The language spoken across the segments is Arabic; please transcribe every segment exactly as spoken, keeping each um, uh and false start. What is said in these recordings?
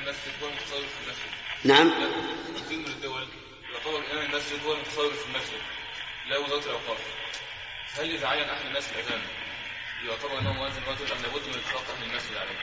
المسجد هو المتصرف في المسجد. نعم. كثير من الدول يعتبر إمام المسجد هو المتصرف في المسجد لا وزارة الأوقاف. هل إذا عين أحد الناس الأذان يعتبر أنه مؤذن واجب أم لابد من اتفاق أهل المسجد عليه؟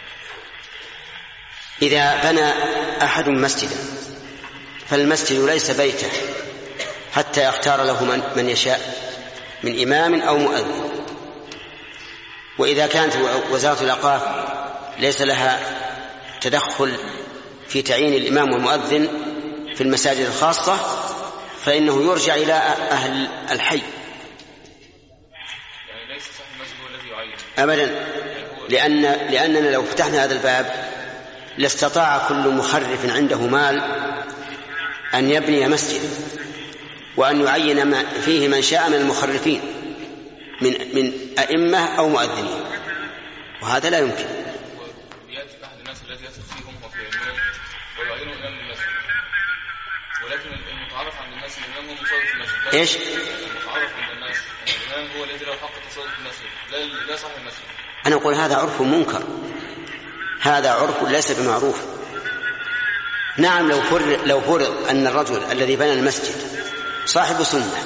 إذا بنى أحد مسجدا فالمسجد ليس بيته حتى يختار له من يشاء من إمام أو مؤذن. وإذا كانت وزارة الأوقاف ليس لها تدخل في تعيين الإمام والمؤذن في المساجد الخاصة فإنه يرجع إلى أهل الحي. يعني ليس صاحب المسجد هو الذي يعين أبدا، لأن لأننا لو فتحنا هذا الباب لاستطاع كل مخرف عنده مال أن يبني مسجد وأن يعين فيه من شاء من المخرفين من من أئمة أو مؤذنين، وهذا لا يمكن. ويأتي أحد الناس الذي يثق فيهم وفي علمهم ويعينوا إمام المسجد، ولكن المتعارف عند الناس أن الإمام هو متصرف في المسجد. إيش؟ المتعارف عند الناس أن الإمام هو الذي له حق التصرف في المسجد لا لا صاحب المسجد. أنا أقول هذا عرف منكر، هذا عرف ليس بمعروف. نعم، لو فرض لو فرض أن الرجل الذي بنى المسجد صاحب سنة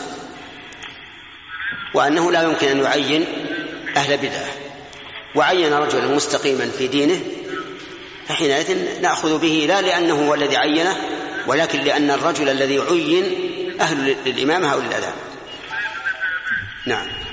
وأنه لا يمكن أن يعين أهل بدعة وعين رجلا مستقيما في دينه، فحينئذ نأخذ به لا لأنه هو الذي عينه ولكن لأن الرجل الذي عين أهل للإمامة أو للأذان. نعم.